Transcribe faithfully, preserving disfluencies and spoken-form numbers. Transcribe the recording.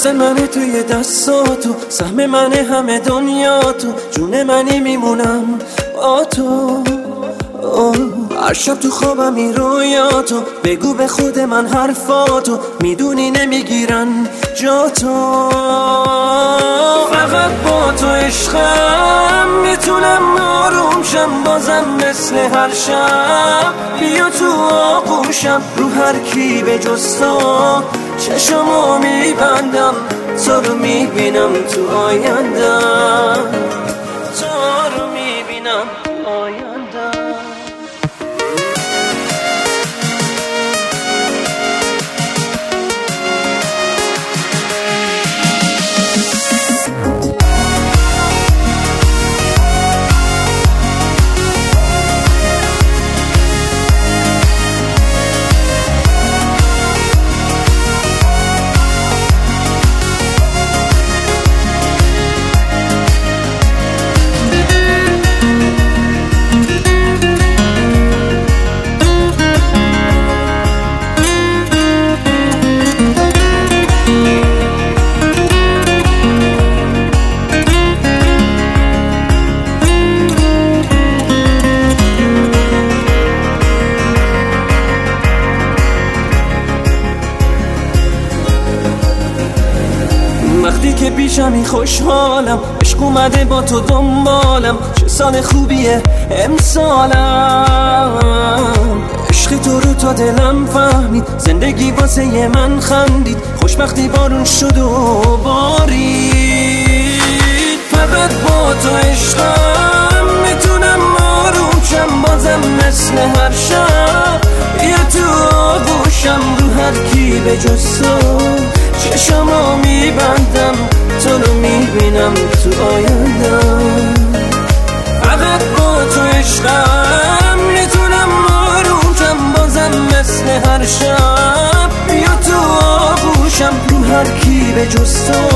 دست منه توی دستاتو، سهم منه همه دنیاتو، جون منی میمونم با تو. هر شب تو خوابم رویاتو، بگو به خود من حرفاتو، میدونی نمیگیرن جا تو. فقط با تو عشقم میتونم آروم شم، بازم مثل هر شب بیا تو آغوشم. رو هر کی به جز تو چشمو میبندم، تو رو میبینم تو آیندم، تو رو میبینم تو آیندم. وقتی که پیشمی خوشحالم، عشق اومده با تو دنبالم، چه سال خوبیه امسالم. عشق تو رو تا دلم فهمید، زندگی واسه من خندید، خوشبختی بارون شد و بارید. فقط با تو عشقم میتونم آروم شم، بازم مثل هر شب بیا تو آغوشم. رو هر کی به جز تو چشمو میبندم، تو رو میبینم تو آیندم. فقط با تو عشقم میتونم آروم شم، بازم مثل هر شب بیا تو آغوشم. رو هر کی به جز تو